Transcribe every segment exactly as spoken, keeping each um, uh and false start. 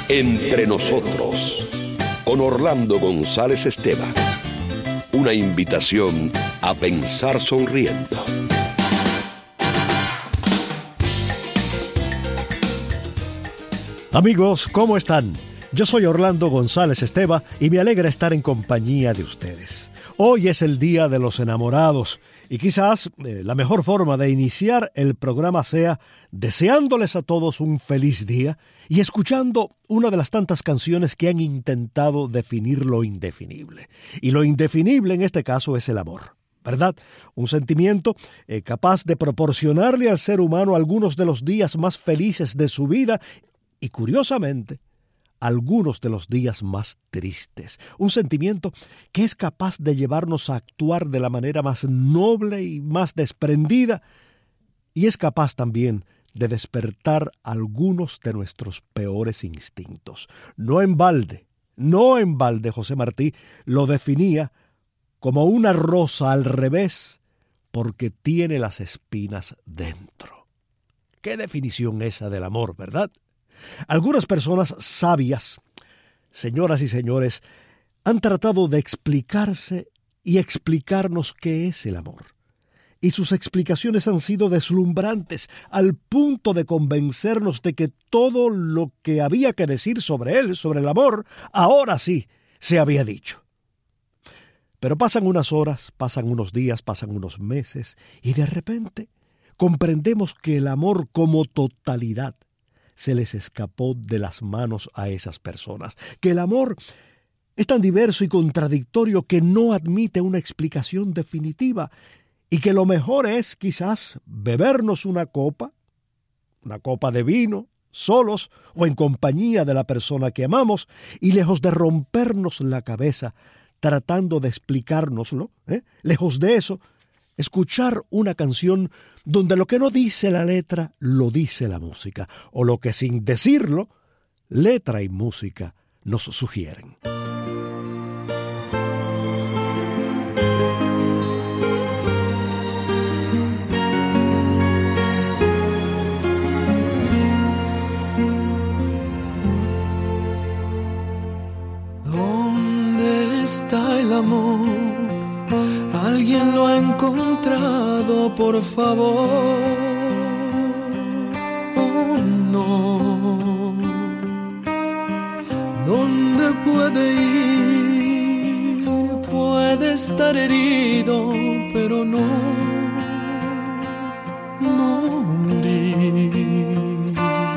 Entre nosotros, con Orlando González Esteban. Una invitación a pensar sonriendo. Amigos, ¿cómo están? Yo soy Orlando González Esteban y me alegra estar en compañía de ustedes. Hoy es el Día de los Enamorados y quizás eh, la mejor forma de iniciar el programa sea deseándoles a todos un feliz día y escuchando una de las tantas canciones que han intentado definir lo indefinible. Y lo indefinible en este caso es el amor, ¿verdad? Un sentimiento eh, capaz de proporcionarle al ser humano algunos de los días más felices de su vida y, curiosamente, algunos de los días más tristes. Un sentimiento que es capaz de llevarnos a actuar de la manera más noble y más desprendida, y es capaz también de despertar algunos de nuestros peores instintos. No en balde, no en balde José Martí lo definía como una rosa al revés, porque tiene las espinas dentro. Qué definición esa del amor, ¿verdad? Algunas personas sabias, señoras y señores, han tratado de explicarse y explicarnos qué es el amor. Y sus explicaciones han sido deslumbrantes, al punto de convencernos de que todo lo que había que decir sobre él, sobre el amor, ahora sí se había dicho. Pero pasan unas horas, pasan unos días, pasan unos meses, y de repente comprendemos que el amor como totalidad se les escapó de las manos a esas personas, que el amor es tan diverso y contradictorio que no admite una explicación definitiva y que lo mejor es quizás bebernos una copa, una copa de vino, solos o en compañía de la persona que amamos y lejos de rompernos la cabeza tratando de explicárnoslo, ¿eh? lejos de eso, escuchar una canción donde lo que no dice la letra, lo dice la música, o lo que sin decirlo, letra y música nos sugieren. ¿Dónde está el amor? ¿Alguien lo ha encontrado, por favor? Oh, no. ¿Dónde puede ir? Puede estar herido, pero no morir.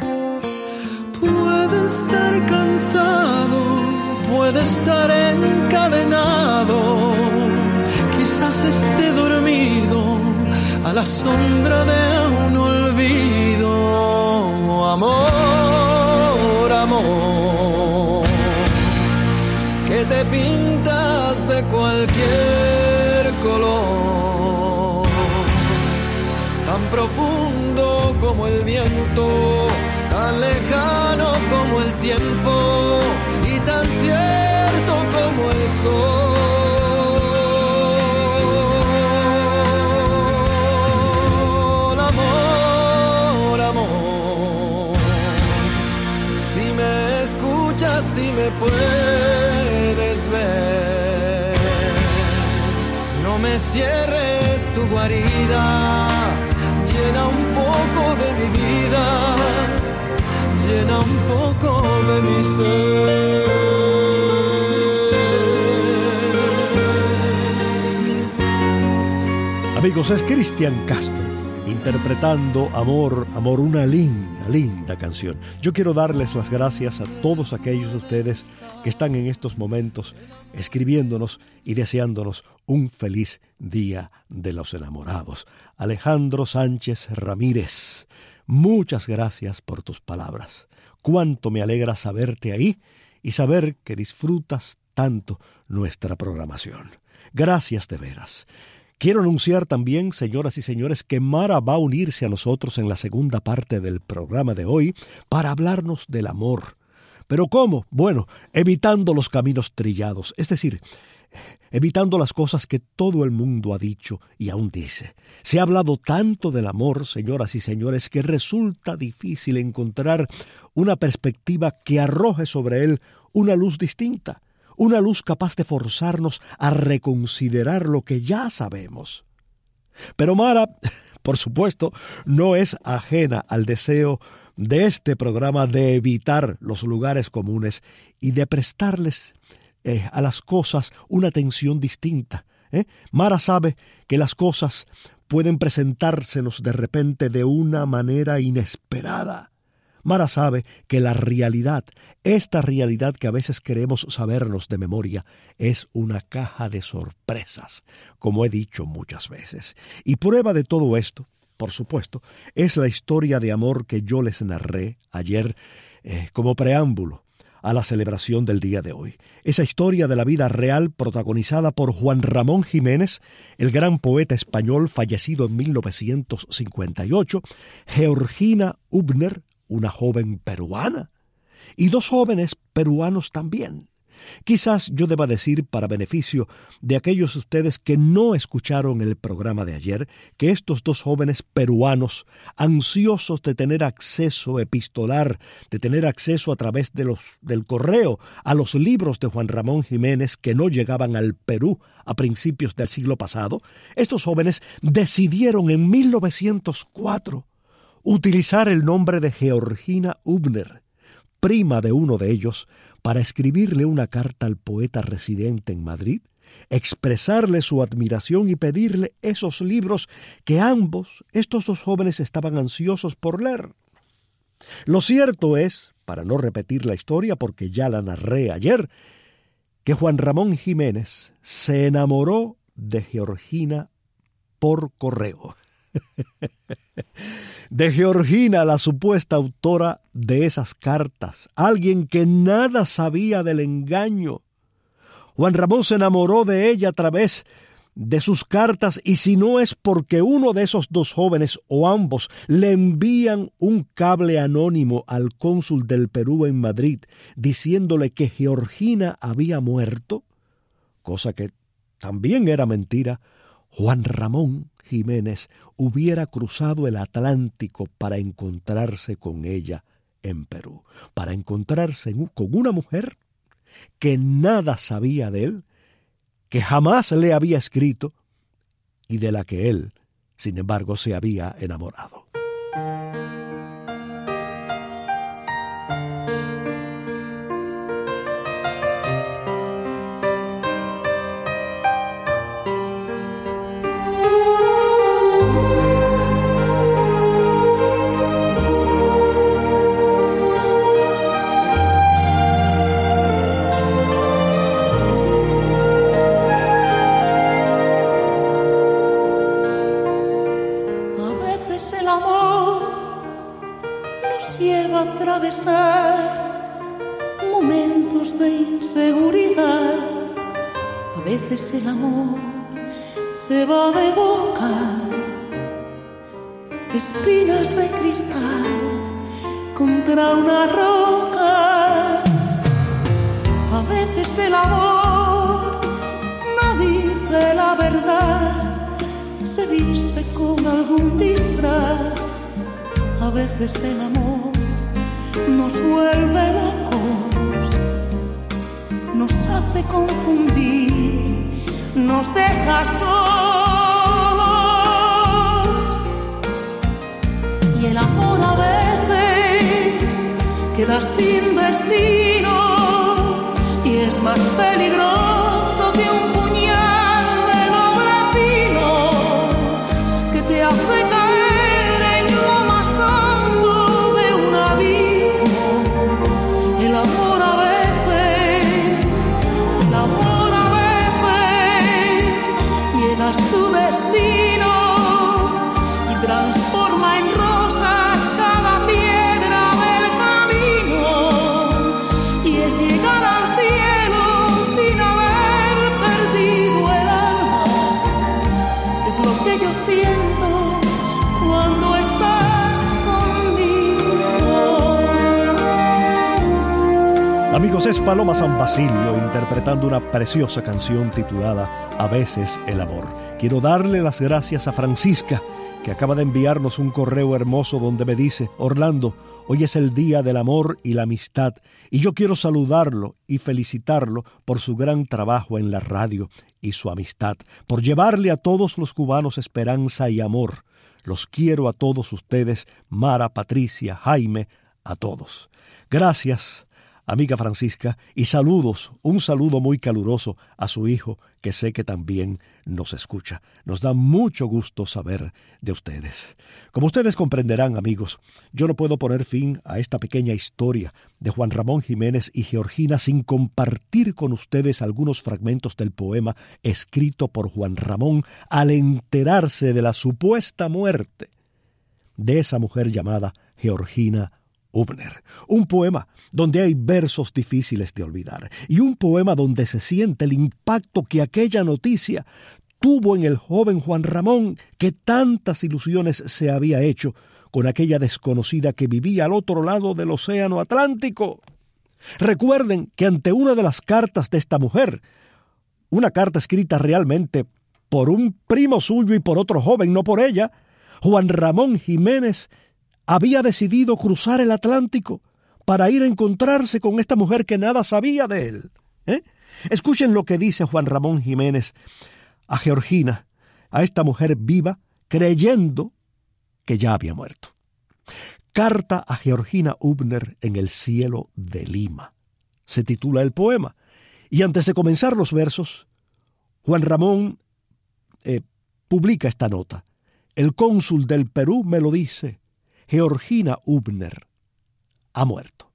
Puede estar cansado, puede estar encadenado, quizás esté dormido a la sombra de un olvido. Amor, amor, que te pintas de cualquier color, tan profundo como el viento, tan lejano como el tiempo y tan cierto como el sol. Si me puedes ver, no me cierres tu guarida, llena un poco de mi vida, llena un poco de mi ser. Amigos, es Cristian Castro interpretando Amor, Amor, una linda, linda canción. Yo quiero darles las gracias a todos aquellos de ustedes que están en estos momentos escribiéndonos y deseándonos un feliz Día de los Enamorados. Alejandro Sánchez Ramírez, muchas gracias por tus palabras. Cuánto me alegra saberte ahí y saber que disfrutas tanto nuestra programación. Gracias de veras. Quiero anunciar también, señoras y señores, que Mara va a unirse a nosotros en la segunda parte del programa de hoy para hablarnos del amor, ¿Pero cómo? Bueno, evitando los caminos trillados, es decir, evitando las cosas que todo el mundo ha dicho y aún dice. Se ha hablado tanto del amor, señoras y señores, que resulta difícil encontrar una perspectiva que arroje sobre él una luz distinta, una luz capaz de forzarnos a reconsiderar lo que ya sabemos. Pero Mara, por supuesto, no es ajena al deseo de este programa de evitar los lugares comunes y de prestarles eh, a las cosas una atención distinta. ¿eh? Mara sabe que las cosas pueden presentársenos de repente de una manera inesperada. Mara sabe que la realidad, esta realidad que a veces queremos sabernos de memoria, es una caja de sorpresas, como he dicho muchas veces. Y prueba de todo esto, por supuesto, es la historia de amor que yo les narré ayer eh, como preámbulo a la celebración del día de hoy. Esa historia de la vida real protagonizada por Juan Ramón Jiménez, el gran poeta español fallecido en mil novecientos cincuenta y ocho, Georgina Hübner, una joven peruana, y dos jóvenes peruanos también. Quizás yo deba decir, para beneficio de aquellos de ustedes que no escucharon el programa de ayer, que estos dos jóvenes peruanos, ansiosos de tener acceso epistolar, de tener acceso a través de los, del correo a los libros de Juan Ramón Jiménez que no llegaban al Perú a principios del siglo pasado, estos jóvenes decidieron en mil novecientos cuatro utilizar el nombre de Georgina Hübner, prima de uno de ellos, para escribirle una carta al poeta residente en Madrid, expresarle su admiración y pedirle esos libros que ambos, estos dos jóvenes, estaban ansiosos por leer. Lo cierto es, para no repetir la historia porque ya la narré ayer, que Juan Ramón Jiménez se enamoró de Georgina por correo. De Georgina, la supuesta autora de esas cartas, alguien que nada sabía del engaño. Juan Ramón se enamoró de ella a través de sus cartas, y si no es porque uno de esos dos jóvenes o ambos le envían un cable anónimo al cónsul del Perú en Madrid diciéndole que Georgina había muerto, cosa que también era mentira, Juan Ramón Jiménez hubiera cruzado el Atlántico para encontrarse con ella en Perú, para encontrarse con una mujer que nada sabía de él, que jamás le había escrito y de la que él, sin embargo, se había enamorado. Momentos de inseguridad, a veces el amor se va de boca, espinas de cristal contra una roca. A veces el amor no dice la verdad, se viste con algún disfraz. A veces el amor nos vuelve locos, nos hace confundir, nos deja solos. Y el amor a veces queda sin destino y es más peligroso que un puñal de doble filo que te hace caer en lo más hondo de un abismo. El amor a veces, el amor a veces llega a su destino y transforma en rosas cada piedra del camino, y es llegar al cielo sin haber perdido Amigos, es Paloma San Basilio interpretando una preciosa canción titulada A veces el amor. Quiero darle las gracias a Francisca, que acaba de enviarnos un correo hermoso donde me dice: Orlando, hoy es el día del amor y la amistad, y yo quiero saludarlo y felicitarlo por su gran trabajo en la radio y su amistad, por llevarle a todos los cubanos esperanza y amor. Los quiero a todos ustedes, Mara, Patricia, Jaime, a todos. Gracias, amiga Francisca, y saludos, un saludo muy caluroso a su hijo, que sé que también nos escucha. Nos da mucho gusto saber de ustedes. Como ustedes comprenderán, amigos, yo no puedo poner fin a esta pequeña historia de Juan Ramón Jiménez y Georgina sin compartir con ustedes algunos fragmentos del poema escrito por Juan Ramón al enterarse de la supuesta muerte de esa mujer llamada Georgina Hübner. Un poema donde hay versos difíciles de olvidar y un poema donde se siente el impacto que aquella noticia tuvo en el joven Juan Ramón, que tantas ilusiones se había hecho con aquella desconocida que vivía al otro lado del océano Atlántico. Recuerden que ante una de las cartas de esta mujer, una carta escrita realmente por un primo suyo y por otro joven, no por ella, Juan Ramón Jiménez había decidido cruzar el Atlántico para ir a encontrarse con esta mujer que nada sabía de él. ¿Eh? Escuchen lo que dice Juan Ramón Jiménez a Georgina, a esta mujer viva, creyendo que ya había muerto. Carta a Georgina Hübner en el cielo de Lima. Se titula el poema. Y antes de comenzar los versos, Juan Ramón eh, publica esta nota. El cónsul del Perú me lo dice. Georgina Hübner ha muerto.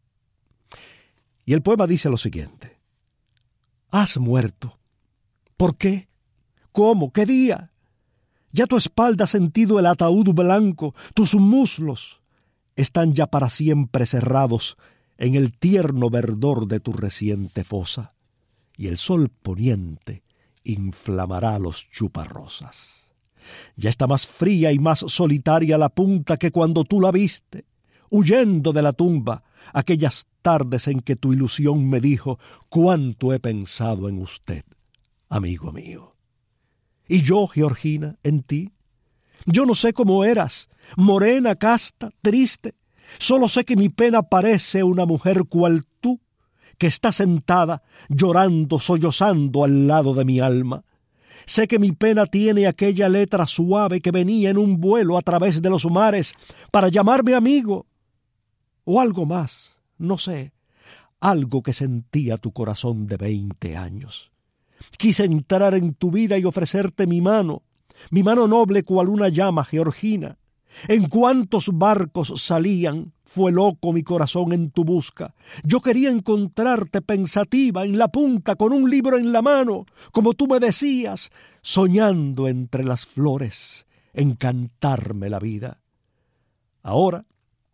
Y el poema dice lo siguiente: has muerto. ¿Por qué? ¿Cómo? ¿Qué día? Ya tu espalda ha sentido el ataúd blanco, tus muslos están ya para siempre cerrados en el tierno verdor de tu reciente fosa, y el sol poniente inflamará los chuparrosas. Ya está más fría y más solitaria la punta que cuando tú la viste, huyendo de la tumba, aquellas tardes en que tu ilusión me dijo: cuánto he pensado en usted, amigo mío. Y yo, Georgina, en ti, yo no sé cómo eras, morena, casta, triste, solo sé que mi pena parece una mujer cual tú, que está sentada, llorando, sollozando al lado de mi alma. Sé que mi pena tiene aquella letra suave que venía en un vuelo a través de los mares para llamarme amigo. O algo más, no sé, algo que sentía tu corazón de veinte años. Quise entrar en tu vida y ofrecerte mi mano, mi mano noble cual una llama, Georgina. En cuantos barcos salían, fue loco mi corazón en tu busca. Yo quería encontrarte pensativa en la punta con un libro en la mano, como tú me decías, soñando entre las flores, en cantarme la vida. Ahora,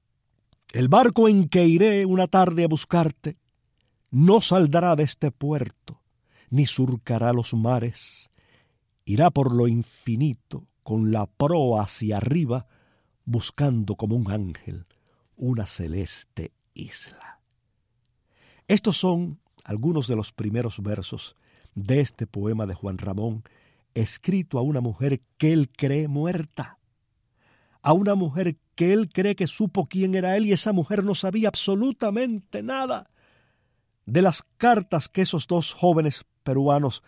el barco en que iré una tarde a buscarte no saldrá de este puerto, ni surcará los mares. Irá por lo infinito, con la proa hacia arriba, buscando como un ángel una celeste isla. Estos son algunos de los primeros versos de este poema de Juan Ramón, escrito a una mujer que él cree muerta, a una mujer que él cree que supo quién era él, y esa mujer no sabía absolutamente nada de las cartas que esos dos jóvenes peruanos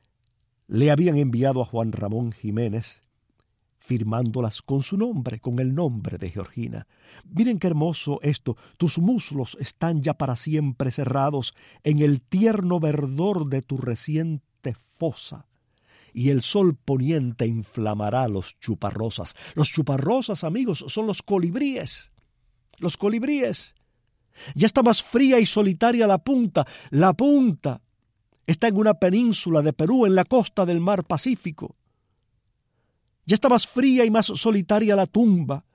le habían enviado a Juan Ramón Jiménez, firmándolas con su nombre, con el nombre de Georgina. Miren qué hermoso esto: tus muslos están ya para siempre cerrados en el tierno verdor de tu reciente fosa, y el sol poniente inflamará los chuparrosas. Los chuparrosas, amigos, son los colibríes. Los colibríes. Ya está más fría y solitaria la punta. La punta está en una península de Perú, en la costa del mar Pacífico. Ya está más fría y más solitaria la tumba.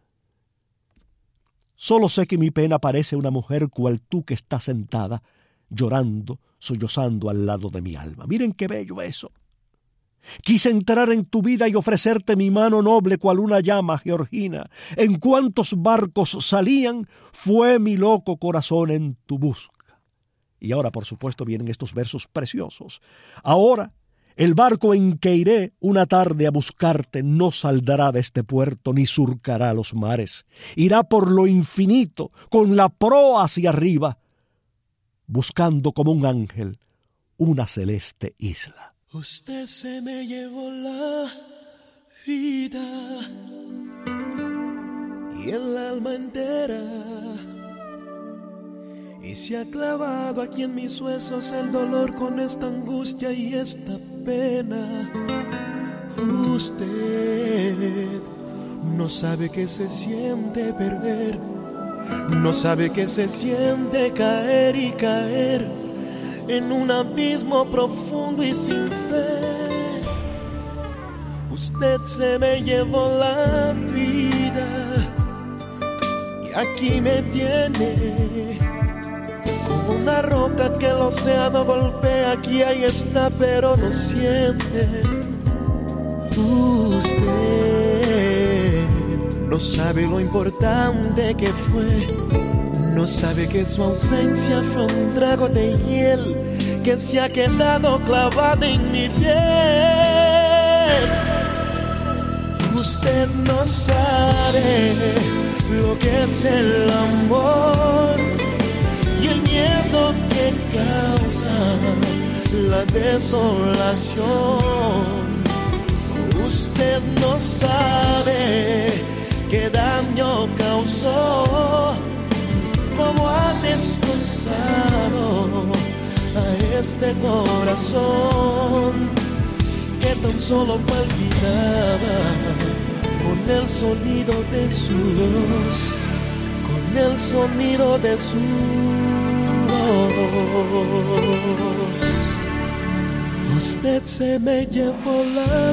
Solo sé que mi pena parece una mujer cual tú que está sentada, llorando, sollozando al lado de mi alma. Miren qué bello eso. Quise entrar en tu vida y ofrecerte mi mano noble cual una llama, Georgina. En cuantos barcos salían, fue mi loco corazón en tu busca. Y ahora, por supuesto, vienen estos versos preciosos. Ahora, el barco en que iré una tarde a buscarte no saldrá de este puerto ni surcará los mares. Irá por lo infinito, con la proa hacia arriba, buscando como un ángel una celeste isla. Usted se me llevó la vida y el alma entera, y se ha clavado aquí en mis huesos el dolor con esta angustia y esta pena. Usted no sabe que se siente perder, no sabe que se siente caer y caer en un abismo profundo y sin fe. Usted se me llevó la vida y aquí me tiene como una roca que el océano golpea. Aquí ahí está pero no siente. Usted no sabe lo importante que fue, no sabe que su ausencia fue un trago de hiel que se ha quedado clavado en mi piel. Usted no sabe lo que es el amor y el miedo que causa la desolación. Usted no sabe qué daño causó, cómo ha destrozado a este corazón que tan solo palpitaba con el sonido de su voz, con el sonido de su voz. Usted se me llevó la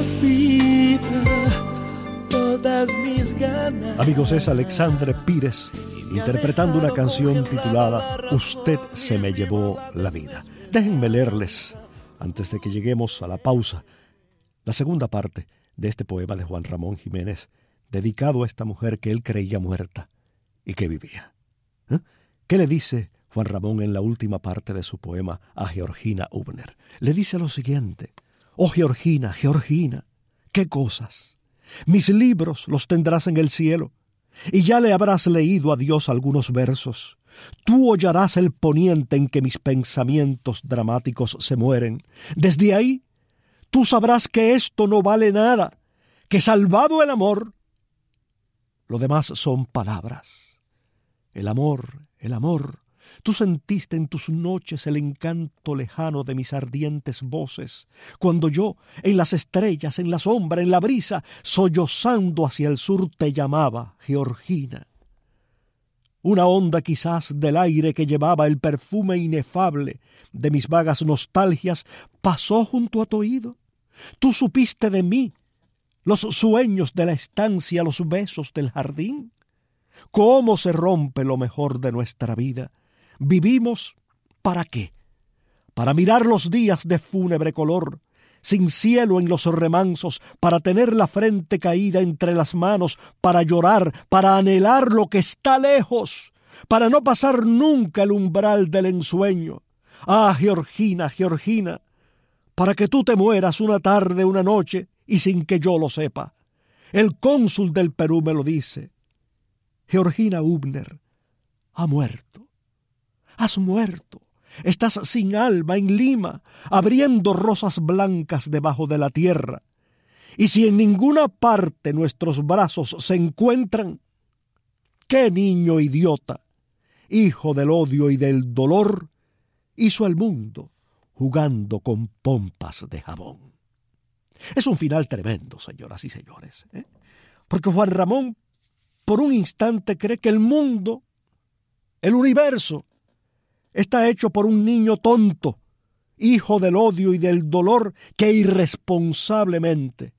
vida, todas mis ganas. Amigos, es Alexandre Pires interpretando una canción titulada Usted se me llevó la vida. Déjenme leerles, antes de que lleguemos a la pausa, la segunda parte de este poema de Juan Ramón Jiménez, dedicado a esta mujer que él creía muerta y que vivía. ¿Eh? ¿Qué le dice Juan Ramón en la última parte de su poema a Georgina Hübner? Le dice lo siguiente: oh Georgina, Georgina, qué cosas. Mis libros los tendrás en el cielo, y ya le habrás leído a Dios algunos versos. Tú hollarás el poniente en que mis pensamientos dramáticos se mueren. Desde ahí, tú sabrás que esto no vale nada, que salvado el amor, lo demás son palabras. El amor, el amor. Tú sentiste en tus noches el encanto lejano de mis ardientes voces, cuando yo, en las estrellas, en la sombra, en la brisa, sollozando hacia el sur te llamaba, Georgina. Una onda quizás del aire que llevaba el perfume inefable de mis vagas nostalgias pasó junto a tu oído. Tú supiste de mí, los sueños de la estancia, los besos del jardín. ¿Cómo se rompe lo mejor de nuestra vida? ¿Vivimos para qué? Para mirar los días de fúnebre color, sin cielo en los remansos, para tener la frente caída entre las manos, para llorar, para anhelar lo que está lejos, para no pasar nunca el umbral del ensueño. Ah, Georgina, Georgina, para que tú te mueras una tarde, una noche, y sin que yo lo sepa. El cónsul del Perú me lo dice. Georgina Hübner ha muerto. Has muerto. Estás sin alma en Lima, abriendo rosas blancas debajo de la tierra. Y si en ninguna parte nuestros brazos se encuentran, ¿qué niño idiota, hijo del odio y del dolor, hizo el mundo jugando con pompas de jabón? Es un final tremendo, señoras y señores, ¿eh? Porque Juan Ramón por un instante cree que el mundo, el universo, está hecho por un niño tonto, hijo del odio y del dolor, que irresponsablemente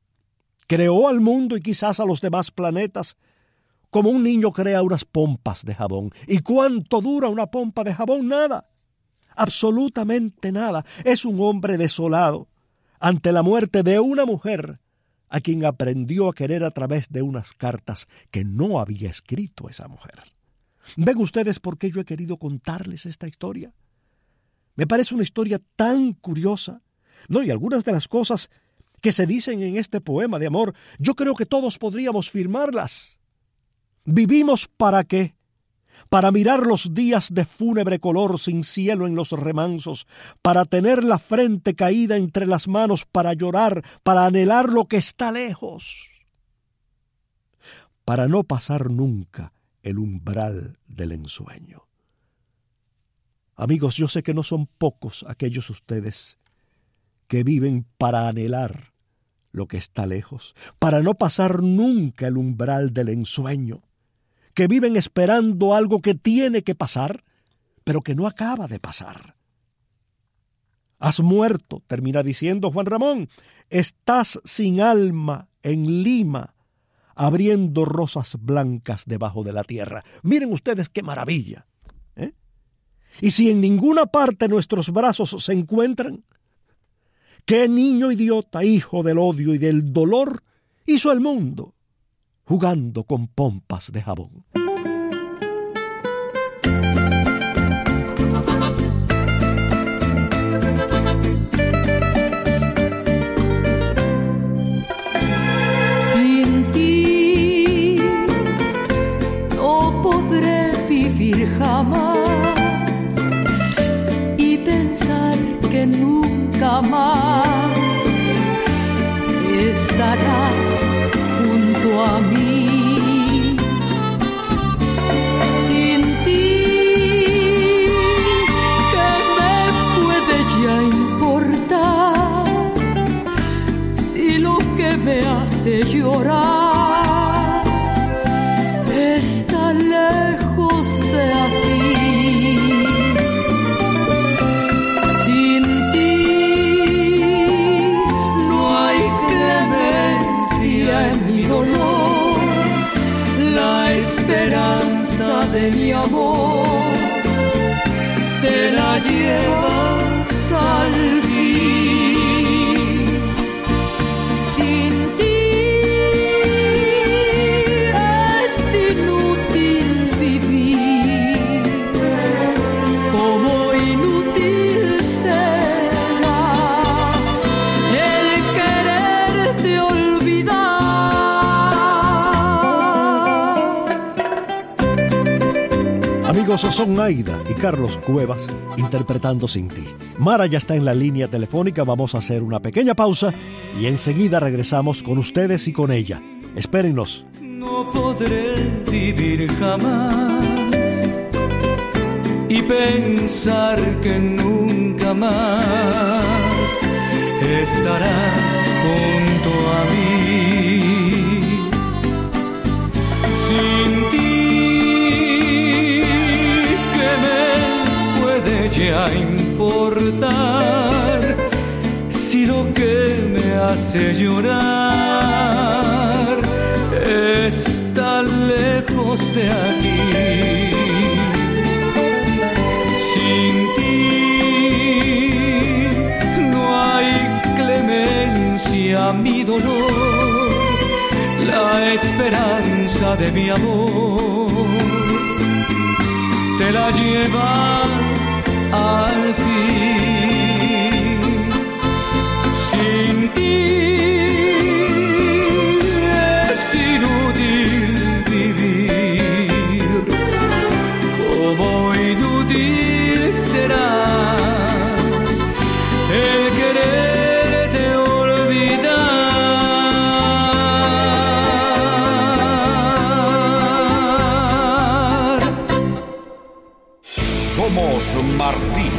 creó al mundo y quizás a los demás planetas como un niño crea unas pompas de jabón. ¿Y cuánto dura una pompa de jabón? Nada, absolutamente nada. Es un hombre desolado ante la muerte de una mujer a quien aprendió a querer a través de unas cartas que no había escrito esa mujer. ¿Ven ustedes por qué yo he querido contarles esta historia? Me parece una historia tan curiosa. No, y algunas de las cosas que se dicen en este poema de amor, yo creo que todos podríamos firmarlas. ¿Vivimos para qué? Para mirar los días de fúnebre color sin cielo en los remansos, para tener la frente caída entre las manos, para llorar, para anhelar lo que está lejos, para no pasar nunca el umbral del ensueño. Amigos, yo sé que no son pocos aquellos ustedes que viven para anhelar lo que está lejos, para no pasar nunca el umbral del ensueño, que viven esperando algo que tiene que pasar, pero que no acaba de pasar. Has muerto, termina diciendo Juan Ramón, estás sin alma en Lima, abriendo rosas blancas debajo de la tierra. Miren ustedes qué maravilla, ¿eh? Y si en ninguna parte nuestros brazos se encuentran, ¿qué niño idiota, hijo del odio y del dolor, hizo el mundo jugando con pompas de jabón? Sin ti no podré vivir jamás y pensar que nunca más estarás junto a mí. Sin ti, ¿qué me puede ya importar? Si lo que me hace llorar está lejos de aquí. Dolor, la esperanza de mi amor, te la llevas al fin. Sin ti es inútil vivir, como inútil será el quererte olvidar. Amigos, son Aida y Carlos Cuevas interpretando Sin Ti. Mara ya está en la línea telefónica, vamos a hacer una pequeña pausa y enseguida regresamos con ustedes y con ella. Espérennos. No podré vivir jamás y pensar que nunca más estarás junto a mí. Sin ti, ya importar si lo que me hace llorar está lejos de aquí. Sin ti no hay clemencia a mi dolor, la esperanza de mi amor te la llevas al fin. Sin ti es inútil vivir, como inútil será el quererte olvidar. Somos Martín.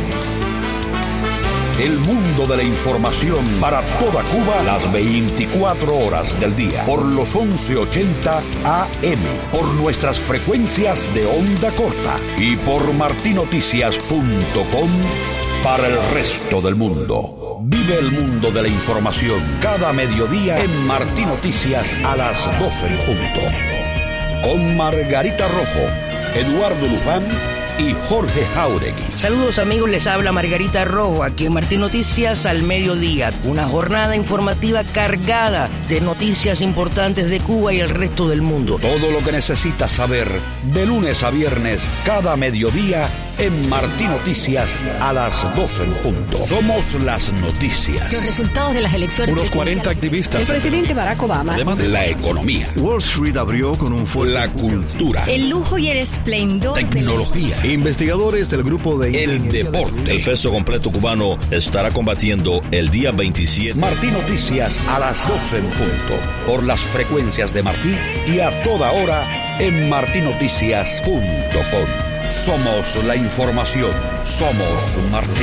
El mundo de la información para toda Cuba las veinticuatro horas del día. Por los once ochenta A M. Por nuestras frecuencias de onda corta. Y por martinoticias punto com para el resto del mundo. Vive el mundo de la información cada mediodía en Martín Noticias a las doce en punto. Con Margarita Rojo, Eduardo Luján y Jorge Jauregui. Saludos amigos, les habla Margarita Rojo, aquí en Martín Noticias al mediodía. Una jornada informativa cargada de noticias importantes de Cuba y el resto del mundo. Todo lo que necesitas saber de lunes a viernes cada mediodía en Martí Noticias a las doce en punto. Somos las noticias. Los resultados de las elecciones. Unos cuarenta activistas. El presidente Barack Obama. Además, la economía. Wall Street abrió con un fuerte. La cultura. El lujo y el esplendor. Tecnología. De la... Investigadores del grupo de... El deporte. El peso completo cubano estará combatiendo el día veintisiete. Martí Noticias a las doce en punto. Por las frecuencias de Martí y a toda hora en martí noticias punto com. Somos la información. Somos Martí.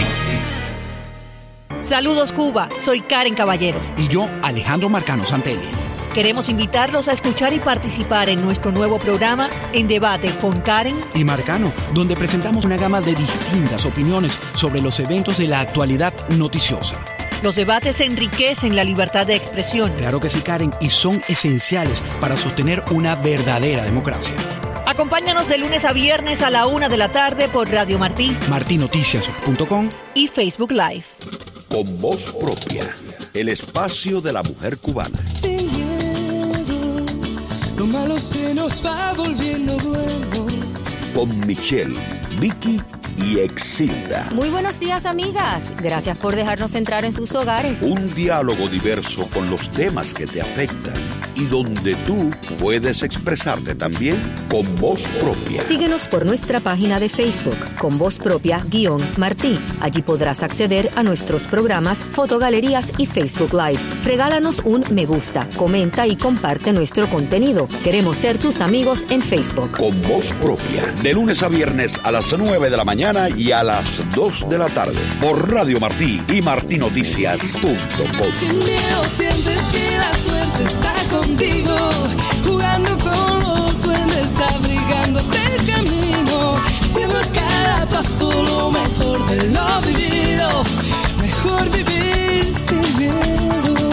Saludos Cuba, soy Karen Caballero. Y yo, Alejandro Marcano Santelli. Queremos invitarlos a escuchar y participar en nuestro nuevo programa En Debate con Karen y Marcano, donde presentamos una gama de distintas opiniones sobre los eventos de la actualidad noticiosa. Los debates enriquecen la libertad de expresión. Claro que sí, Karen, y son esenciales para sostener una verdadera democracia. Acompáñanos de lunes a viernes a la una de la tarde por Radio Martí, martí noticias punto com y Facebook Live. Con voz propia, el espacio de la mujer cubana. Sin miedo, lo malo se nos va volviendo bueno. Con Michelle, Vicky y Exilda. Muy buenos días, amigas. Gracias por dejarnos entrar en sus hogares. Un diálogo diverso con los temas que te afectan y donde tú puedes expresarte también con voz propia. Síguenos por nuestra página de Facebook, con voz propia guión Martí. Allí podrás acceder a nuestros programas, fotogalerías y Facebook Live. Regálanos un me gusta, comenta y comparte nuestro contenido. Queremos ser tus amigos en Facebook. Con voz propia, de lunes a viernes a las nueve de la mañana y a las dos de la tarde por Radio Martí y martí noticias punto com. Sin miedo sientes que la suerte está contigo, jugando con los duendes, abrigándote el camino, siendo cada paso lo mejor de lo vivido, mejor vivir sin miedo.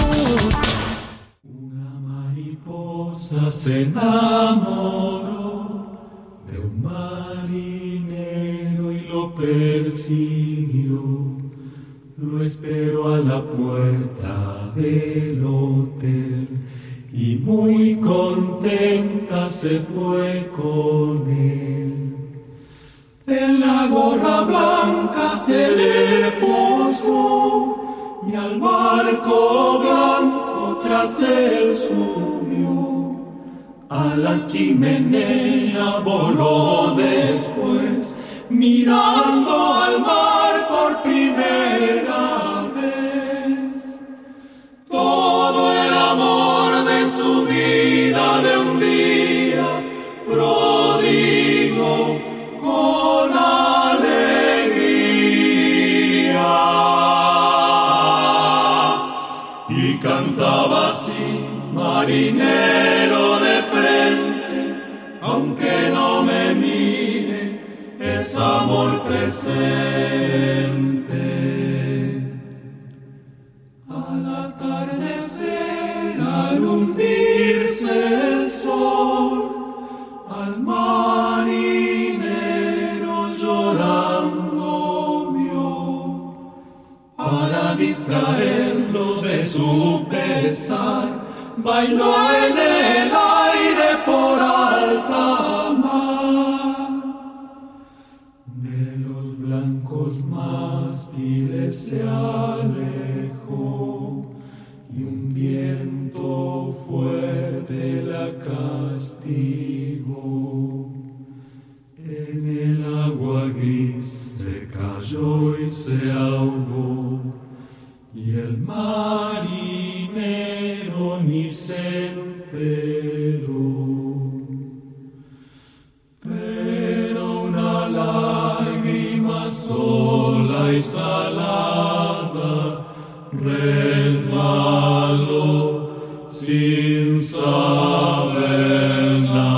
Una mariposa se enamoró de un marinero y lo persiguió, lo esperó a la puerta del hotel y muy contenta se fue con él. En la gorra blanca se le posó y al barco blanco tras él subió. A la chimenea voló después, mirando al mar por primera vez. Todo el amor de su vida de un día prodigo con alegría. Y cantaba así, marinero de frente, aunque no me mire, es amor presente. Al atardecer, al hundirse el sol, al marinero llorando vio. Para distraerlo de su pesar, bailó en el aire por alta mar. De los blancos mástiles se alejó y un viento fuerte la castigó. En el agua gris se cayó y se ahogó, y el marinero ni se enteró. Pero una lágrima sola y salada resbaló sin saber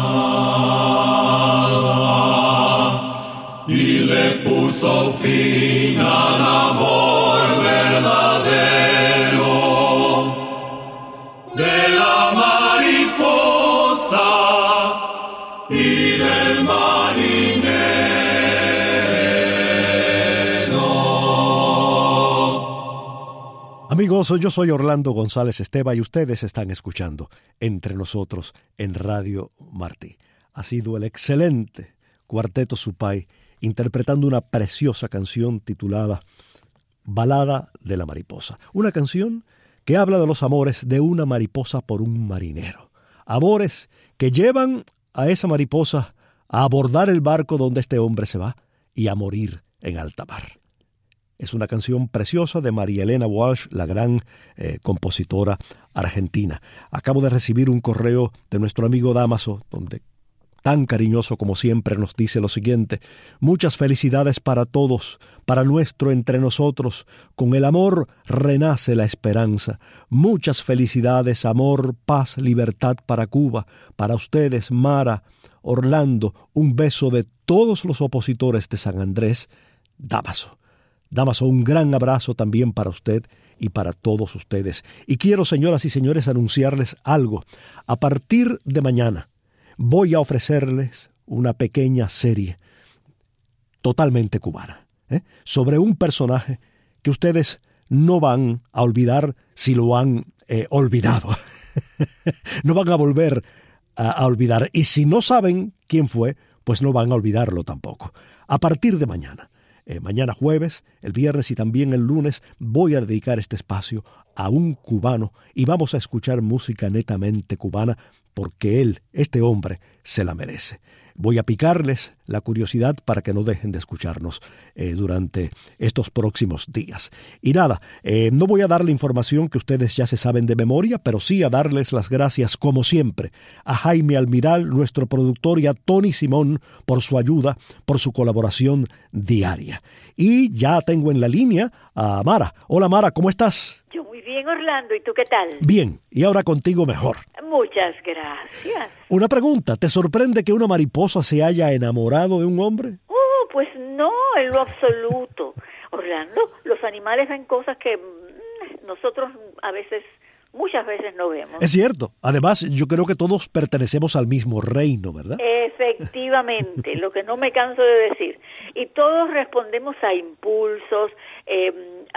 nada y le puso fin al amor verdadero de la mariposa y del marinero. Amigos, yo soy Orlando González Esteva y ustedes están escuchando Entre Nosotros en Radio Martí. Ha sido el excelente Cuarteto Supay interpretando una preciosa canción titulada Balada de la Mariposa. Una canción que habla de los amores de una mariposa por un marinero. Amores que llevan a esa mariposa a abordar el barco donde este hombre se va y a morir en alta mar. Es una canción preciosa de María Elena Walsh, la gran eh, compositora argentina. Acabo de recibir un correo de nuestro amigo Dámaso, donde tan cariñoso como siempre nos dice lo siguiente: muchas felicidades para todos, para nuestro entre nosotros, con el amor renace la esperanza. Muchas felicidades, amor, paz, libertad para Cuba, para ustedes, Mara, Orlando, un beso de todos los opositores de San Andrés, Dámaso. Dámaso, un gran abrazo también para usted y para todos ustedes. Y quiero, señoras y señores, anunciarles algo. A partir de mañana voy a ofrecerles una pequeña serie totalmente cubana, ¿eh? sobre un personaje que ustedes no van a olvidar si lo han eh, olvidado. No van a volver a, a olvidar. Y si no saben quién fue, pues no van a olvidarlo tampoco. A partir de mañana. Eh, mañana jueves, el viernes y también el lunes voy a dedicar este espacio a un cubano y vamos a escuchar música netamente cubana porque él, este hombre, se la merece. Voy a picarles la curiosidad para que no dejen de escucharnos eh, durante estos próximos días. Y nada, eh, no voy a dar la información que ustedes ya se saben de memoria, pero sí a darles las gracias, como siempre, a Jaime Almiral, nuestro productor, y a Tony Simón por su ayuda, por su colaboración diaria. Y ya tengo en la línea a Mara. Hola Mara, ¿cómo estás? Yo muy bien, Orlando, ¿y tú qué tal? Bien, y ahora contigo mejor. Muchas gracias. Una pregunta, ¿te sorprende que una mariposa se haya enamorado de un hombre? Oh, pues no, en lo absoluto. Orlando, los animales ven cosas que nosotros a veces, muchas veces no vemos. Es cierto. Además, yo creo que todos pertenecemos al mismo reino, ¿verdad? Efectivamente, lo que no me canso de decir. Y todos respondemos a impulsos, eh,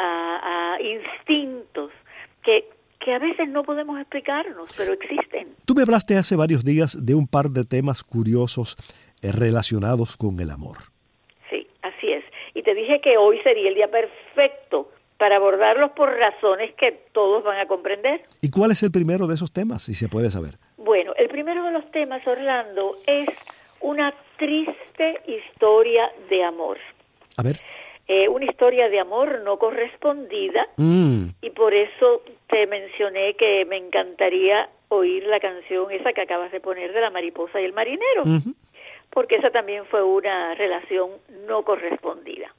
a, a instintos que... que a veces no podemos explicarnos, pero existen. Tú me hablaste hace varios días de un par de temas curiosos eh, relacionados con el amor. Sí, así es. Y te dije que hoy sería el día perfecto para abordarlos por razones que todos van a comprender. ¿Y cuál es el primero de esos temas, si se puede saber? Bueno, el primero de los temas, Orlando, es una triste historia de amor. A ver. Eh, una historia de amor no correspondida mm. y por eso te mencioné que me encantaría oír la canción esa que acabas de poner de La mariposa y el marinero, uh-huh. porque esa también fue una relación no correspondida.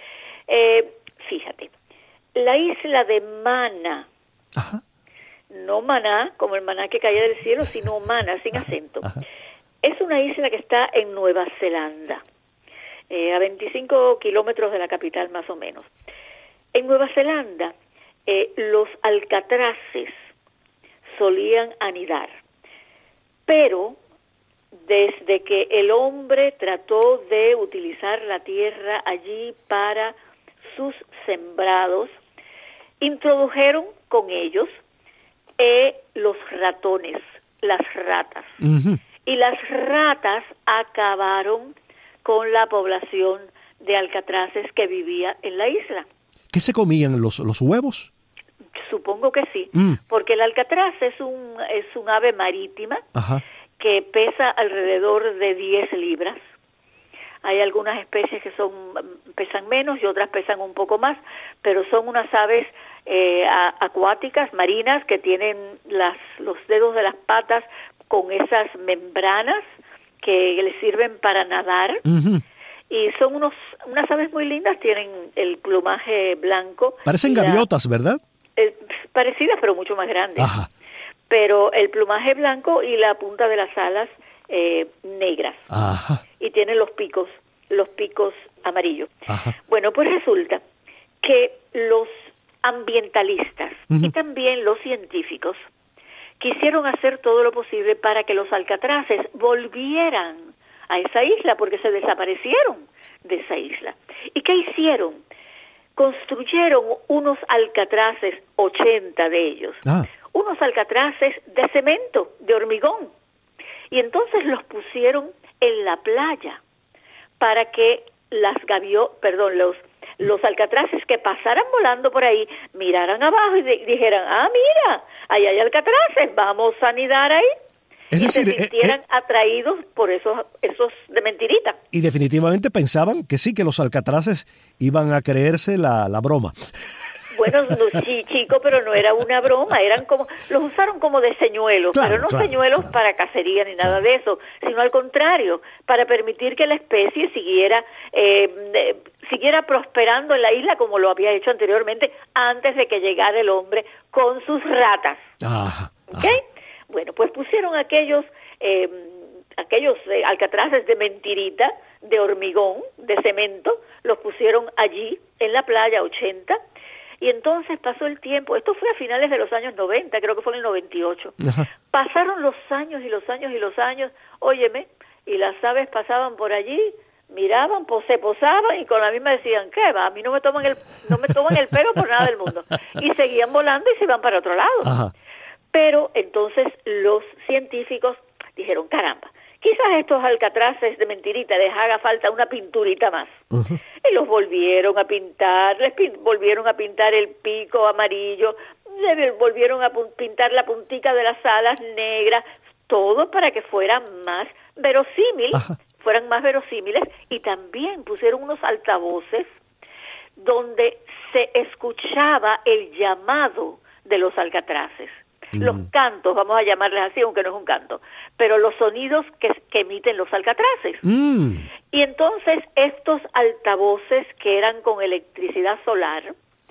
Eh, fíjate, la isla de Mana, Ajá. no maná, como el maná que caía del cielo, sino Mana, sin acento, Ajá. es una isla que está en Nueva Zelanda. Eh, a veinticinco kilómetros de la capital más o menos. En Nueva Zelanda, eh, los alcatraces solían anidar, pero desde que el hombre trató de utilizar la tierra allí para sus sembrados, introdujeron con ellos eh, los ratones, las ratas, uh-huh. y las ratas acabaron con la población de alcatraces que vivía en la isla. ¿Qué se comían, los, los huevos? Supongo que sí, mm. porque el alcatraz es un es un ave marítima Ajá. que pesa alrededor de diez libras. Hay algunas especies que son pesan menos y otras pesan un poco más, pero son unas aves eh, a, acuáticas, marinas, que tienen las los dedos de las patas con esas membranas que les sirven para nadar, uh-huh. y son unos unas aves muy lindas, tienen el plumaje blanco. Parecen la, gaviotas, ¿verdad? Eh, parecidas, pero mucho más grandes. Ajá. Pero el plumaje blanco y la punta de las alas eh, negras. Ajá. Y tienen los picos, los picos amarillos. Ajá. Bueno, pues resulta que los ambientalistas uh-huh. y también los científicos quisieron hacer todo lo posible para que los alcatraces volvieran a esa isla, porque se desaparecieron de esa isla. ¿Y qué hicieron? Construyeron unos alcatraces, ochenta de ellos, ah. unos alcatraces de cemento, de hormigón, y entonces los pusieron en la playa para que las gavio, perdón, los los alcatraces que pasaran volando por ahí, miraran abajo y de, dijeran, ah, mira, ahí hay alcatraces, vamos a anidar ahí. Es y decir, se sintieran eh, eh, atraídos por esos esos de mentirita. Y definitivamente pensaban que sí, que los alcatraces iban a creerse la, la broma. Bueno, no, sí, chico, pero no era una broma, eran como, los usaron como de señuelos, claro, pero no claro, señuelos claro. para cacería ni nada de eso, sino al contrario, para permitir que la especie siguiera eh, eh, siguiera prosperando en la isla como lo había hecho anteriormente, antes de que llegara el hombre con sus ratas. Ajá, ¿Ok? Bueno, pues pusieron aquellos eh, aquellos eh, alcatraces de mentirita, de hormigón, de cemento, los pusieron allí en la playa ochenta. Y entonces pasó el tiempo, esto fue a finales de los años noventa, creo que fue en el noventa y ocho. Ajá. Pasaron los años y los años y los años, óyeme, y las aves pasaban por allí, miraban, pues, se posaban y con la misma decían, ¿qué va? A mí no me toman el no me toman el pelo por nada del mundo. Y seguían volando y se iban para otro lado. Ajá. Pero entonces los científicos dijeron, caramba, quizás estos alcatraces de mentirita les haga falta una pinturita más. Uh-huh. Y los volvieron a pintar, les pin- volvieron a pintar el pico amarillo, les volvieron a pu- pintar la puntica de las alas negras, todo para que fueran más verosímiles, uh-huh. fueran más verosímiles, y también pusieron unos altavoces donde se escuchaba el llamado de los alcatraces. Los cantos, vamos a llamarles así, aunque no es un canto, pero los sonidos que, que emiten los alcatraces. Mm. Y entonces estos altavoces que eran con electricidad solar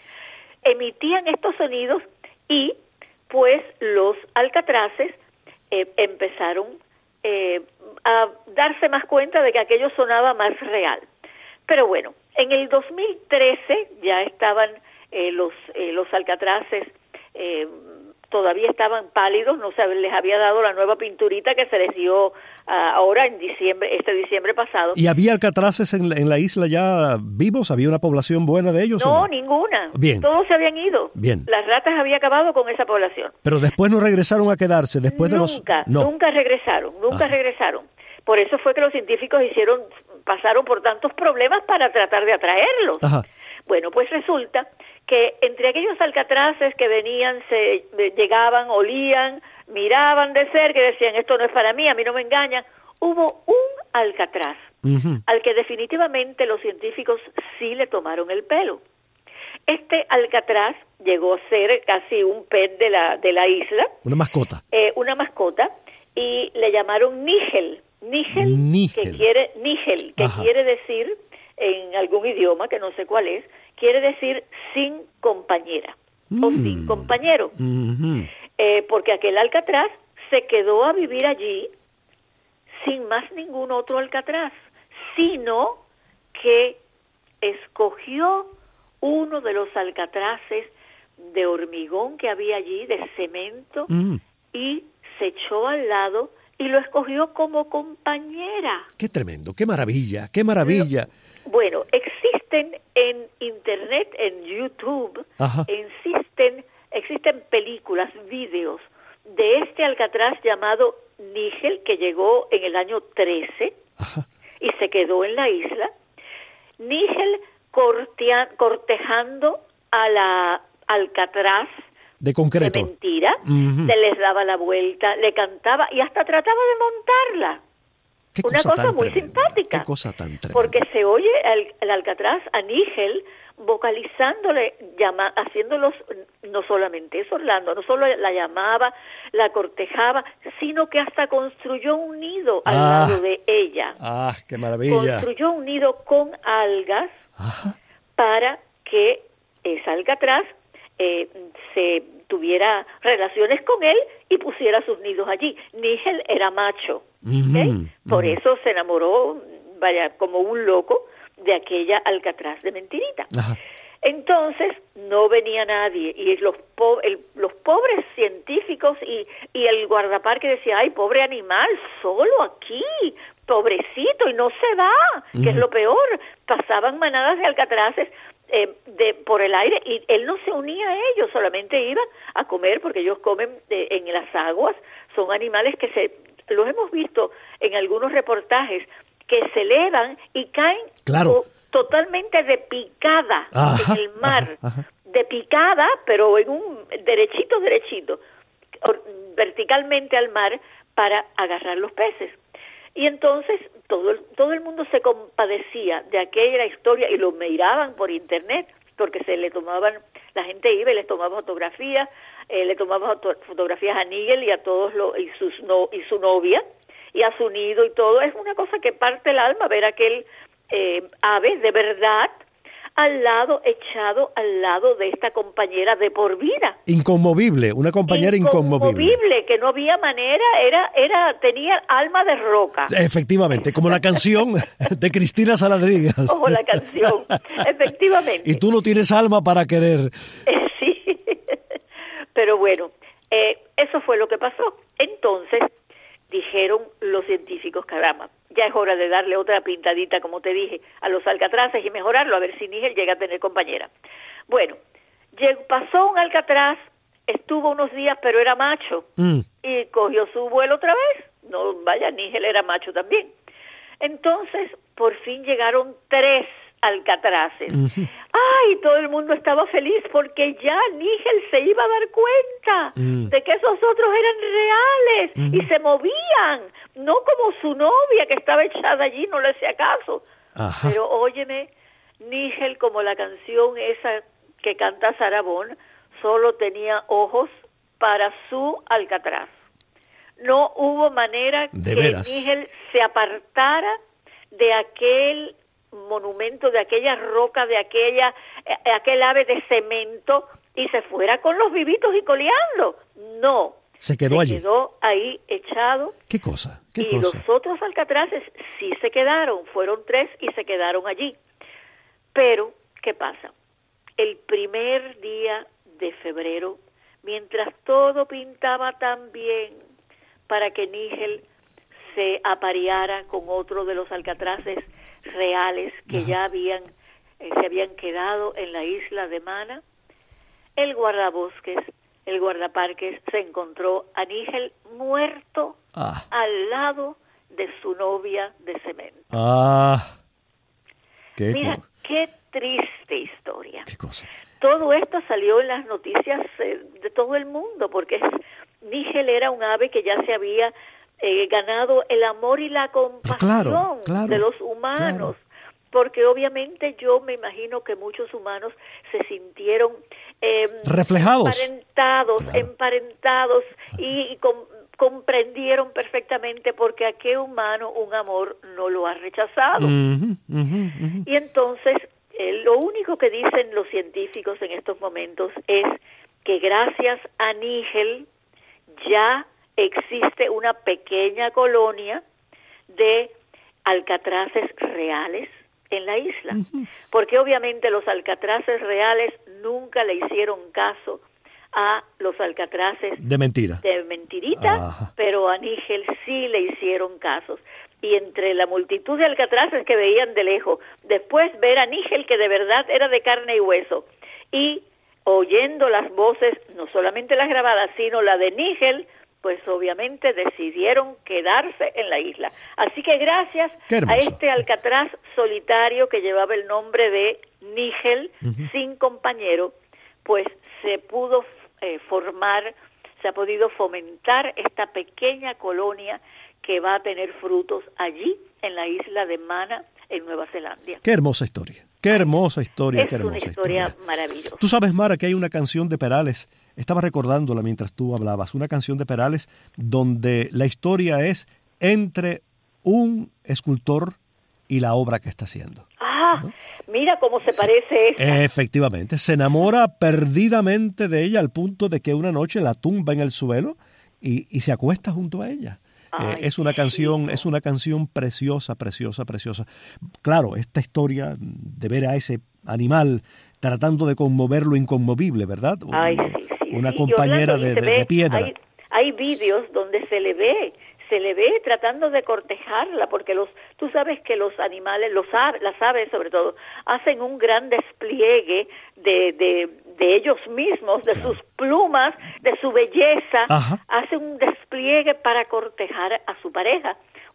emitían estos sonidos y pues los alcatraces eh, empezaron eh, a darse más cuenta de que aquello sonaba más real. Pero bueno, en el dos mil trece ya estaban eh, los, eh, los alcatraces eh, todavía estaban pálidos, no se les había dado la nueva pinturita que se les dio uh, ahora en diciembre, este diciembre pasado. ¿Y había alcatraces en, en la isla ya vivos? ¿Había una población buena de ellos? No, no? ninguna. Bien. Todos se habían ido. Bien. Las ratas habían acabado con esa población. Pero después no regresaron a quedarse, después nunca, de los... No. Nunca regresaron, nunca ah. regresaron. Por eso fue que los científicos hicieron, pasaron por tantos problemas para tratar de atraerlos. Ajá. Bueno, pues resulta que entre aquellos alcatraces que venían, se llegaban, olían, miraban de cerca y decían, esto no es para mí, a mí no me engañan, hubo un alcatraz uh-huh. al que definitivamente los científicos sí le tomaron el pelo. Este alcatraz llegó a ser casi un pet de la, de la isla. Una mascota. Eh, una mascota, y le llamaron Nígel. Nígel, Nígel. que quiere, Nígel, que Ajá. quiere decir, en algún idioma, que no sé cuál es, quiere decir sin compañera mm. o sin compañero. Mm-hmm. Eh, porque aquel alcatraz se quedó a vivir allí sin más ningún otro alcatraz, sino que escogió uno de los alcatraces de hormigón que había allí, de cemento, mm. y se echó al lado y lo escogió como compañera. ¡Qué tremendo! ¡Qué maravilla! ¡Qué maravilla! Lo, bueno, existen en Internet, en YouTube, existen, existen películas, vídeos de este alcatraz llamado Nígel, que llegó en el año trece Ajá. y se quedó en la isla. Nígel cortea, cortejando a la alcatraz de concreto, de mentira, uh-huh. se les daba la vuelta, le cantaba y hasta trataba de montarla. Qué Una cosa, cosa tan muy tremenda, simpática. Qué cosa tan tremenda. Porque se oye el, el alcatraz a Nígel vocalizándole, llama, haciéndolos, no solamente eso, Orlando, no solo la llamaba, la cortejaba, sino que hasta construyó un nido al ah, lado de ella. ¡Ah, qué maravilla! Construyó un nido con algas Ajá. para que esa alcatraz eh, se tuviera relaciones con él y pusiera sus nidos allí. Nígel era macho, uh-huh, ¿okay? Por uh-huh. eso se enamoró, vaya, como un loco de aquella alcatraz de mentirita. Ajá. Entonces no venía nadie y los, po- el, los pobres científicos y, y el guardaparque decía, ay, pobre animal, solo aquí, pobrecito, y no se va, uh-huh. que es lo peor. Pasaban manadas de alcatraces eh, de, por el aire y él no se unía a ellos, solamente iba a comer porque ellos comen de, en las aguas, son animales que se los hemos visto en algunos reportajes, que se elevan y caen claro. totalmente de picada ajá, en el mar, ajá, ajá. de picada, pero en un derechito, derechito, verticalmente al mar para agarrar los peces. Y entonces todo el, todo el mundo se compadecía de aquella historia y lo miraban por internet, porque se le tomaban, la gente iba y les tomaba fotografías, eh, le tomaba fotografías a Nigel y a todos los, y sus no, y su novia y a su nido y todo. Es una cosa que parte el alma ver aquel eh, ave de verdad al lado, echado al lado de esta compañera de por vida. Inconmovible, una compañera inconmovible. Inconmovible, que no había manera, era, era, tenía alma de roca. Efectivamente, como la canción de Cristina Saladrigas. Como la canción, efectivamente. Y tú no tienes alma para querer. Eh, sí, pero bueno, eh, eso fue lo que pasó. Entonces, dijeron los científicos, caramba, ya es hora de darle otra pintadita, como te dije, a los alcatraces y mejorarlo, a ver si Nigel llega a tener compañera. Bueno, llegó, pasó un alcatraz, estuvo unos días, pero era macho, mm. y cogió su vuelo otra vez. No, vaya, Nigel era macho también. Entonces, por fin llegaron tres alcatraces. Uh-huh. ¡Ay! Todo el mundo estaba feliz porque ya Nigel se iba a dar cuenta uh-huh. de que esos otros eran reales uh-huh. y se movían, no como su novia que estaba echada allí, no le hacía caso. Ajá. Pero óyeme, Nigel, como la canción esa que canta Sarabón, solo tenía ojos para su alcatraz. No hubo manera ¿De que veras? Nigel se apartara de aquel monumento, de aquella roca, de aquella eh, aquel ave de cemento y se fuera con los vivitos y coleando. No. Se quedó se allí. Se quedó ahí echado. ¿Qué cosa? ¿Qué y cosa? los otros alcatraces sí se quedaron, fueron tres y se quedaron allí. Pero, ¿qué pasa? El primer día de febrero, mientras todo pintaba tan bien para que Nigel se apareara con otro de los alcatraces reales que Ajá. ya habían eh, se habían quedado en la isla de Mana, el guardabosques, el guardaparques se encontró a Nigel muerto ah. al lado de su novia de cemento. Ah, qué Mira, co- qué triste historia. Qué cosa. Todo esto salió en las noticias eh, de todo el mundo, porque Nigel era un ave que ya se había Eh, ganado el amor y la compasión claro, claro, de los humanos, claro. porque obviamente yo me imagino que muchos humanos se sintieron eh, reflejados, emparentados, claro. emparentados y, y com- comprendieron perfectamente porque a qué humano un amor no lo ha rechazado. Uh-huh, uh-huh, uh-huh. Y entonces eh, lo único que dicen los científicos en estos momentos es que gracias a Nigel ya existe una pequeña colonia de alcatraces reales en la isla, uh-huh. porque obviamente los alcatraces reales nunca le hicieron caso a los alcatraces de mentira, de mentirita, Ajá. pero a Nigel sí le hicieron casos. Y entre la multitud de alcatraces que veían de lejos, después ver a Nigel que de verdad era de carne y hueso, y oyendo las voces, no solamente las grabadas, sino la de Nigel, pues obviamente decidieron quedarse en la isla. Así que gracias a este alcatraz solitario que llevaba el nombre de Nigel, uh-huh. sin compañero, pues se pudo eh, formar, se ha podido fomentar esta pequeña colonia que va a tener frutos allí en la isla de Mana, en Nueva Zelanda. Qué hermosa historia, qué hermosa historia, es qué hermosa una historia, historia maravillosa. Tú sabes, Mara, que hay una canción de Perales, estaba recordándola mientras tú hablabas, una canción de Perales donde la historia es entre un escultor y la obra que está haciendo. Ah, ¿no? Mira cómo se sí. parece esa. Efectivamente, se enamora perdidamente de ella al punto de que una noche la tumba en el suelo y, y se acuesta junto a ella. Ay, eh, es una canción, chico. es una canción preciosa, preciosa, preciosa. Claro, esta historia de ver a ese animal tratando de conmover lo inconmovible, ¿verdad? Ay, sí, sí, una sí. compañera Orlando, de, de, de, de piedra. Hay, hay vídeos donde se le ve, se le ve tratando de cortejarla, porque los, tú sabes que los animales, los aves, las aves sobre todo, hacen un gran despliegue de, de, de ellos mismos, de claro. sus plumas, de su belleza, Ajá. hacen un despliegue para cortejar a su pareja.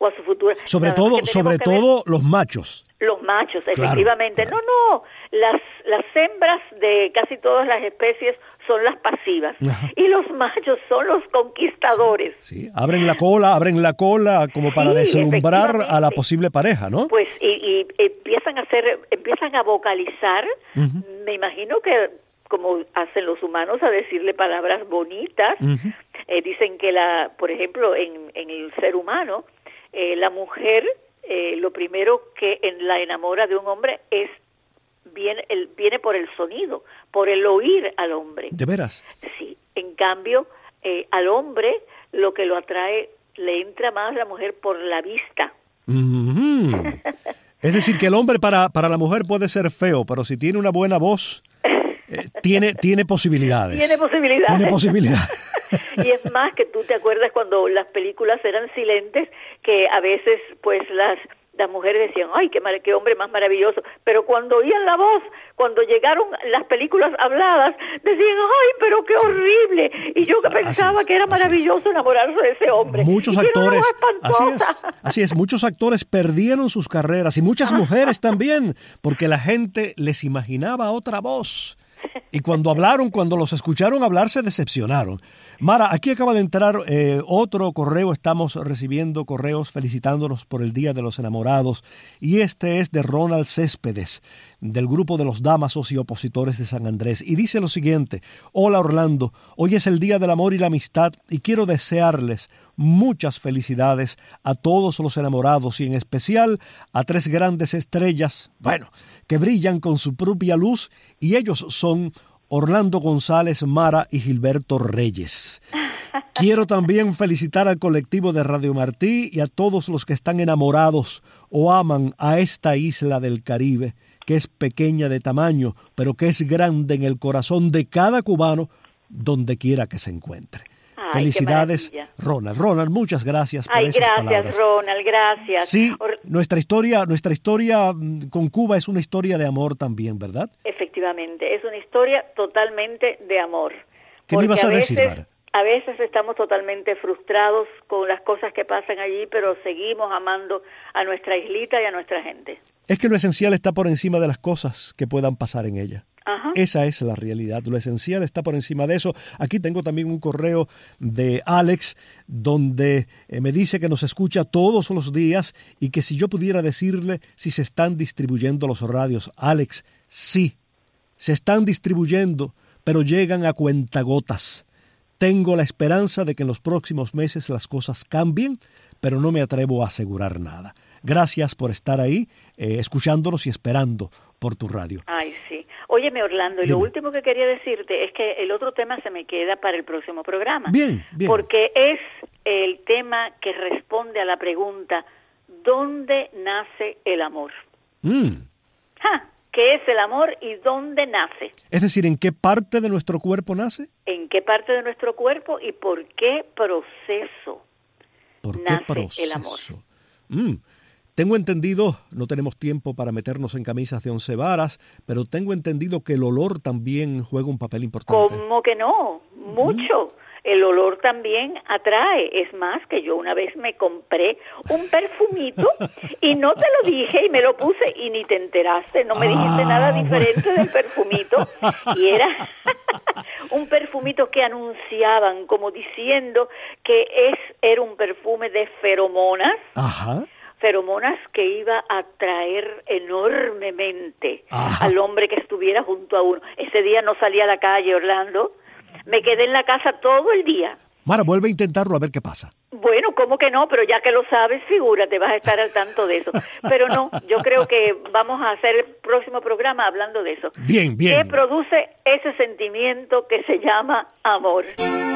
o a su futura. Sobre Nada más todo, que sobre tenemos que ver todo los machos. los machos, Claro, efectivamente. claro. No, no, las, las hembras de casi todas las especies son las pasivas. Ajá. Y los machos son los conquistadores. Sí, abren la cola, abren la cola como para Sí, deslumbrar a la efectivamente. posible pareja, ¿no? Pues, y, y empiezan a hacer, empiezan a vocalizar, Ujú. me imagino que como hacen los humanos, a decirle palabras bonitas. Ujú. Eh, dicen que, la, por ejemplo, en, en el ser humano, eh, la mujer, eh, lo primero que en la enamora de un hombre es viene, el, viene por el sonido, por el oír al hombre. ¿De veras? Sí. En cambio, eh, al hombre lo que lo atrae, le entra más la mujer por la vista. Ujú. Es decir, que el hombre para, para la mujer puede ser feo, pero si tiene una buena voz, eh, tiene, tiene posibilidades. Tiene posibilidades. Tiene posibilidades. Y es más que tú te acuerdas cuando las películas eran silentes, que a veces pues las las mujeres decían, ay, qué, mar- qué hombre más maravilloso, pero cuando oían la voz, cuando llegaron las películas habladas, decían, ay, pero qué horrible, y yo que pensaba es, que era maravilloso enamorarse de ese hombre. Muchos Y que era una actores, voz así espantosa. es, así es, muchos actores perdieron sus carreras y muchas mujeres también, porque la gente les imaginaba otra voz. Y cuando hablaron, cuando los escucharon hablar, se decepcionaron. Mara, aquí acaba de entrar eh, otro correo. Estamos recibiendo correos felicitándonos por el Día de los Enamorados. Y este es de Ronald Céspedes, del grupo de los Dámasos y Opositores de San Andrés. Y dice lo siguiente: hola Orlando, hoy es el Día del Amor y la Amistad y quiero desearles muchas felicidades a todos los enamorados y en especial a tres grandes estrellas, bueno, que brillan con su propia luz, y ellos son Orlando González, Mara y Gilberto Reyes. Quiero también felicitar al colectivo de Radio Martí y a todos los que están enamorados o aman a esta isla del Caribe, que es pequeña de tamaño, pero que es grande en el corazón de cada cubano, donde quiera que se encuentre. Ay, Felicidades, qué maravilla. Ronald. Ronald, muchas gracias por Ay, esas gracias, palabras. Ronald, gracias. Sí, Or- nuestra historia, nuestra historia mm, con Cuba es una historia de amor también, ¿verdad? Efectivamente, es una historia totalmente de amor. ¿Qué me Porque ibas a a decir, veces- Mara? A veces estamos totalmente frustrados con las cosas que pasan allí, pero seguimos amando a nuestra islita y a nuestra gente. Es que lo esencial está por encima de las cosas que puedan pasar en ella. Ajá. Esa es la realidad, lo esencial está por encima de eso. Aquí tengo también un correo de Alex donde eh, me dice que nos escucha todos los días y que si yo pudiera decirle si se están distribuyendo los radios. Alex, sí, se están distribuyendo, pero llegan a cuentagotas. Tengo la esperanza de que en los próximos meses las cosas cambien, pero no me atrevo a asegurar nada. Gracias por estar ahí, eh, escuchándonos y esperando por tu radio. Ay, sí. Óyeme, Orlando, y Dime. lo último que quería decirte es que el otro tema se me queda para el próximo programa. Bien, bien. Porque es el tema que responde a la pregunta, ¿dónde nace el amor? Mm. ¡Ja! ¿Qué es el amor y dónde nace? Es decir, ¿en qué parte de nuestro cuerpo nace? ¿En qué parte de nuestro cuerpo y por qué proceso ¿Por qué nace proceso? el amor? Mm. Tengo entendido, no tenemos tiempo para meternos en camisas de once varas, pero tengo entendido que el olor también juega un papel importante. ¿Cómo que no? Mucho. El olor también atrae. Es más, que yo una vez me compré un perfumito y no te lo dije y me lo puse y ni te enteraste, no me dijiste Ah, nada bueno. diferente del perfumito. Y era un perfumito que anunciaban como diciendo que es era un perfume de feromonas. Ajá. Feromonas que iba a atraer enormemente Ajá. al hombre que estuviera junto a uno. Ese día no salí a la calle, Orlando. Me quedé en la casa todo el día. Mara, vuelve a intentarlo a ver qué pasa. Bueno, ¿cómo que no? Pero ya que lo sabes, figúrate, vas a estar al tanto de eso. Pero no, yo creo que vamos a hacer el próximo programa hablando de eso. Bien, bien. ¿Qué produce ese sentimiento que se llama amor?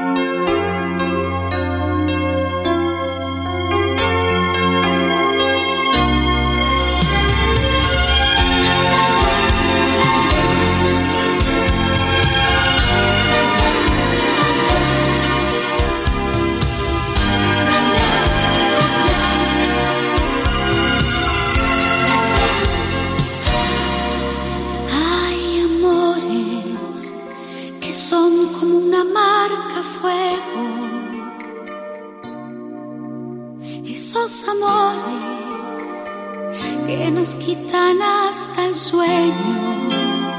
Hay amores que son como una marca a fuego, esos esos amores que nos quitan hasta el sueño,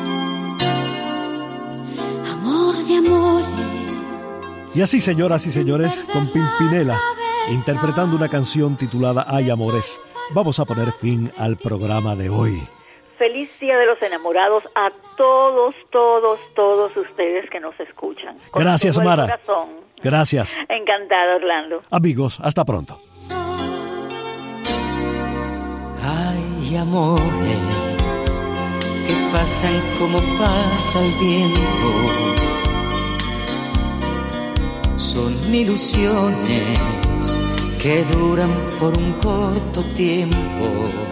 amor de amores. Y así, señoras y señores, con Pimpinela interpretando una canción titulada Ay Amores, vamos a poner fin al programa de hoy. Feliz Día de los Enamorados a todos, todos, todos ustedes que nos escuchan. Con Gracias, todo el Mara. corazón. Gracias. Encantada, Orlando. Amigos, hasta pronto. Hay amores que pasan como pasa el viento, son ilusiones que duran por un corto tiempo.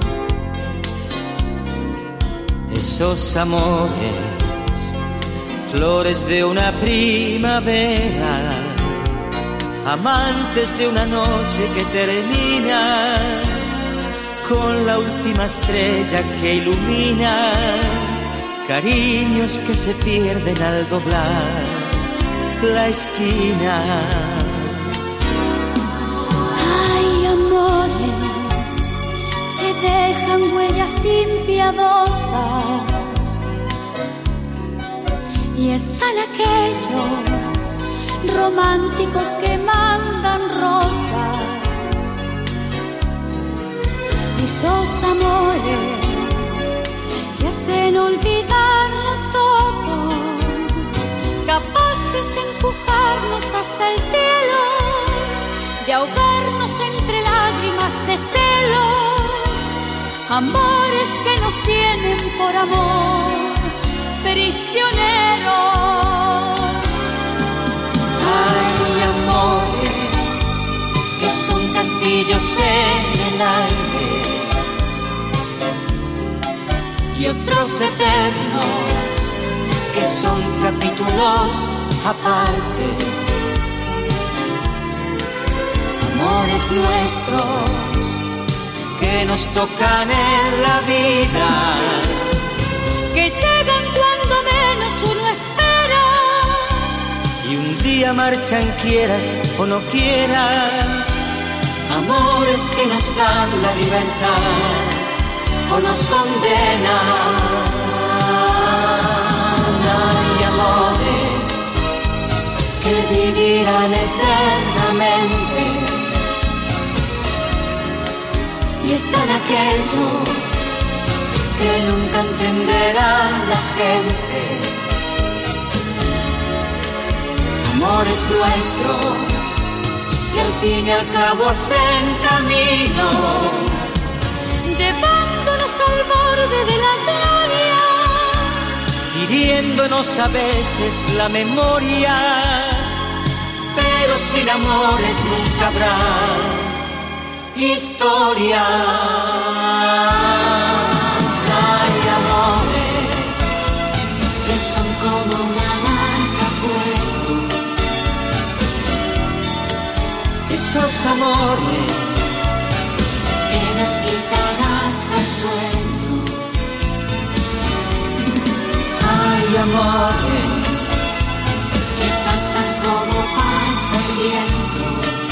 Esos amores, flores de una primavera, amantes de una noche que termina con la última estrella que ilumina, cariños que se pierden al doblar la esquina. Hay amores que dejan huellas impiadosas y están aquellos románticos que mandan rosas. Esos amores que hacen olvidarlo todo, capaces de empujarnos hasta el cielo, de ahogarnos entre lágrimas de celos, amores que nos tienen por amor prisioneros. Hay amores que son castillos en el aire y otros eternos que son capítulos aparte. Amores nuestros que nos tocan en la vida, que llegan cuando menos uno espera y un día marchan quieras o no quieras. Amores que nos dan la libertad o nos condenan. Hay amores que vivirán eternamente y están aquellos que nunca entenderán la gente. Amores nuestros que al fin y al cabo hacen camino, llevándonos al borde de la gloria, hiriéndonos a veces la memoria, pero sin amores nunca habrá historia. Hay amores que son como una marca fuego, esos amores que nos quitan hasta el sueño. Hay amores que pasan como pasa el viento,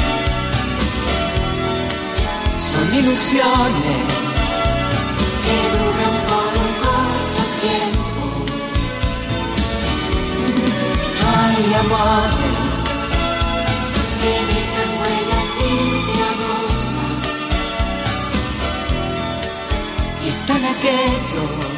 son ilusiones que duran por un corto tiempo. Hay amores que dejan huellas impiadosas y están aquellos